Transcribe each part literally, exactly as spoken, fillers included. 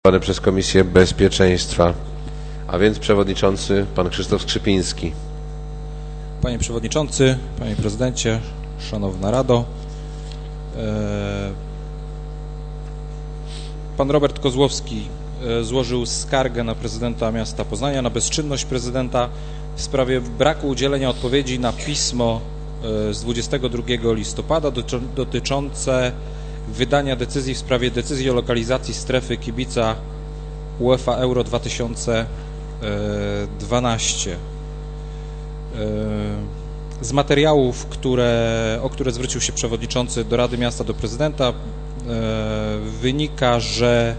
przez Komisję Bezpieczeństwa, a więc przewodniczący pan Krzysztof Skrzypiński. Panie Przewodniczący, Panie Prezydencie, Szanowna Rado, pan Robert Kozłowski złożył skargę na prezydenta miasta Poznania, na bezczynność prezydenta w sprawie braku udzielenia odpowiedzi na pismo z dwudziestego drugiego listopada dotyczące wydania decyzji w sprawie decyzji o lokalizacji strefy kibica UEFA Euro dwa tysiące dwanaście. Z materiałów, które, o które zwrócił się przewodniczący do Rady Miasta, do prezydenta, wynika, że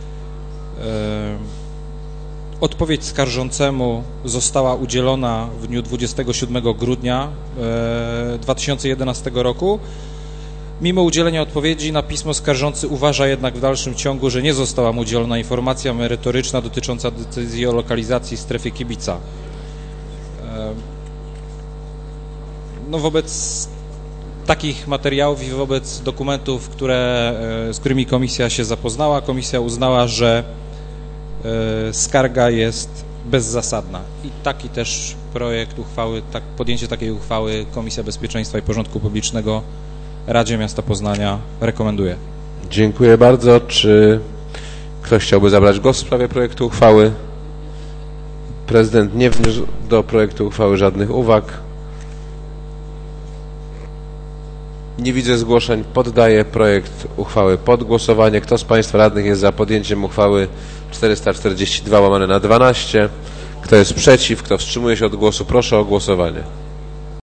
odpowiedź skarżącemu została udzielona w dniu dwudziestego siódmego grudnia dwa tysiące jedenastego roku. Mimo udzielenia odpowiedzi na pismo skarżący uważa jednak w dalszym ciągu, że nie została mu udzielona informacja merytoryczna dotycząca decyzji o lokalizacji strefy kibica. No wobec takich materiałów i wobec dokumentów, które, z którymi komisja się zapoznała, komisja uznała, że skarga jest bezzasadna. I taki też projekt uchwały, tak, podjęcie takiej uchwały Komisja Bezpieczeństwa i Porządku Publicznego Radzie Miasta Poznania rekomenduje. Dziękuję bardzo. Czy ktoś chciałby zabrać głos w sprawie projektu uchwały? Prezydent nie wniósł do projektu uchwały żadnych uwag. Nie widzę zgłoszeń. Poddaję projekt uchwały pod głosowanie. Kto z Państwa radnych jest za podjęciem uchwały czterysta czterdzieści dwa łamane na dwanaście? Kto jest przeciw? Kto wstrzymuje się od głosu? Proszę o głosowanie.